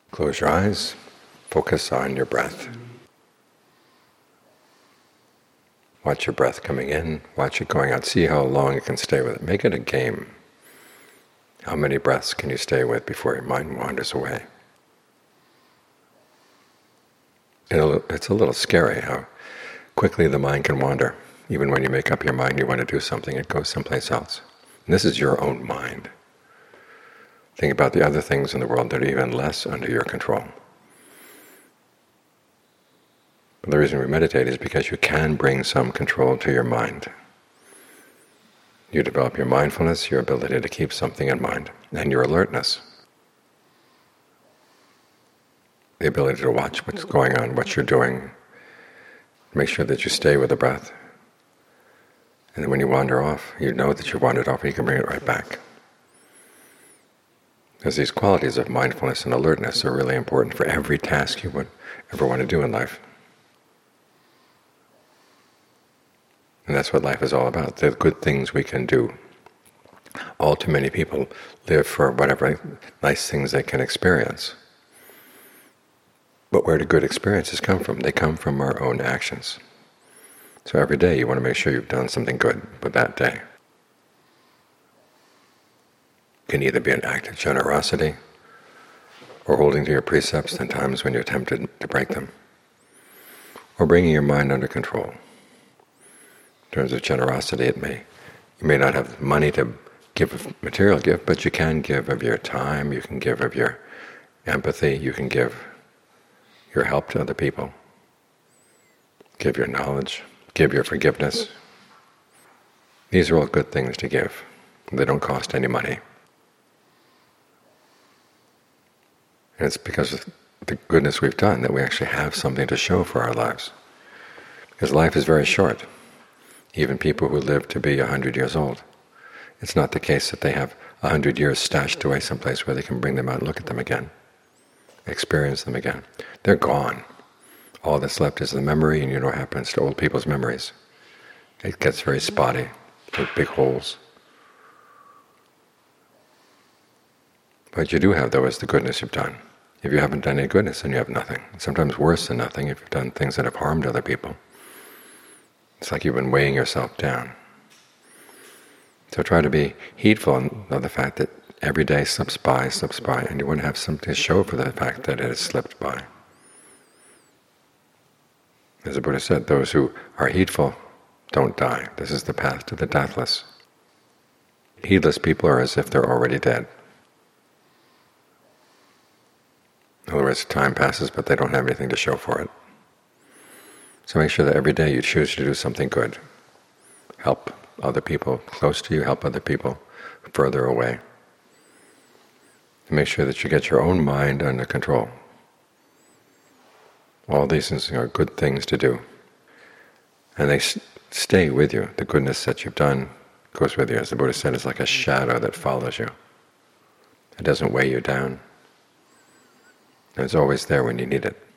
Close your eyes, focus on your breath. Watch your breath coming in, watch it going out. See how long you can stay with it. Make it a game. How many breaths can you stay with before your mind wanders away? It's a little scary how quickly the mind can wander. Even when you make up your mind you want to do something, it goes someplace else. And this is your own mind. Think about the other things in the world that are even less under your control. But the reason we meditate is because you can bring some control to your mind. You develop your mindfulness, your ability to keep something in mind, and your alertness. The ability to watch what's going on, what you're doing. Make sure that you stay with the breath. And then when you wander off, you know that you wandered off and you can bring it right back. Because these qualities of mindfulness and alertness are really important for every task you would ever want to do in life. And that's what life is all about, the good things we can do. All too many people live for whatever nice things they can experience. But where do good experiences come from? They come from our own actions. So every day you want to make sure you've done something good with that day. It can either be an act of generosity or holding to your precepts in times when you're tempted to break them, or bringing your mind under control. In terms of generosity, you may not have money to give a material gift, but you can give of your time, you can give of your empathy, you can give your help to other people, give your knowledge, give your forgiveness. These are all good things to give. They don't cost any money. And it's because of the goodness we've done that we actually have something to show for our lives. Because life is very short. Even people who live to be 100 years old, it's not the case that they have 100 years stashed away someplace where they can bring them out and look at them again, experience them again. They're gone. All that's left is the memory, and you know what happens to old people's memories. It gets very spotty, with big holes. What you do have, though, is the goodness you've done. If you haven't done any goodness, then you have nothing. Sometimes worse than nothing if you've done things that have harmed other people. It's like you've been weighing yourself down. So try to be heedful of the fact that every day slips by, and you want to have something to show for the fact that it has slipped by. As the Buddha said, those who are heedful don't die. This is the path to the deathless. Heedless people are as if they're already dead. In other words, time passes, but they don't have anything to show for it. So make sure that every day you choose to do something good. Help other people close to you, help other people further away. And make sure that you get your own mind under control. All these things are good things to do. And they stay with you. The goodness that you've done goes with you. As the Buddha said, it's like a shadow that follows you. It doesn't weigh you down. And it's always there when you need it.